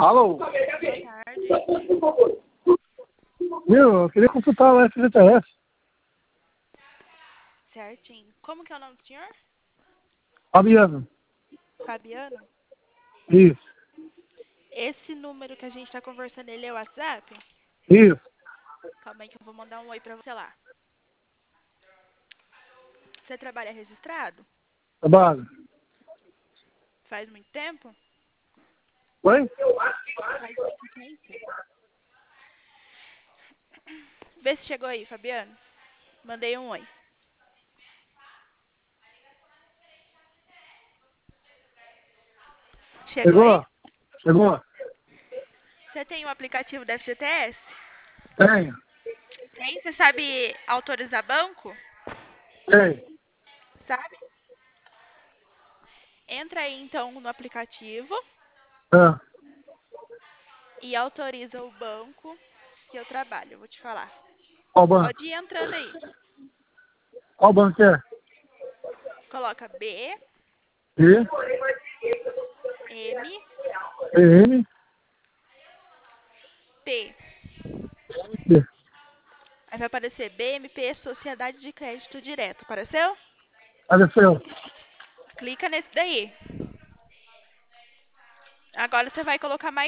Alô? Boa tarde. Meu, eu queria consultar o FGTS. Certinho. Como que é o nome do senhor? Fabiano. Fabiano? Isso. Esse número que a gente tá conversando, ele é o WhatsApp? Isso. Calma aí que eu vou mandar um oi pra você lá. Você trabalha registrado? Trabalho. Faz muito tempo? Oi? Faz muito tempo. Vê se chegou aí, Fabiano. Mandei um oi. Chegou aí? Chegou? Chegou? Você tem o aplicativo da FGTS? Tenho. Tem? Você sabe autorizar banco? Tenho. Sabe? Entra aí então no aplicativo Ah, e autoriza o banco que eu trabalho. Eu vou te falar. qual banco? Pode ir entrando aí. Qual banco é? Coloca B, E, M, EM, P. P. Aí vai aparecer BMP Sociedade de Crédito Direto. Apareceu? Apareceu. Clica nesse daí. Agora você vai colocar mais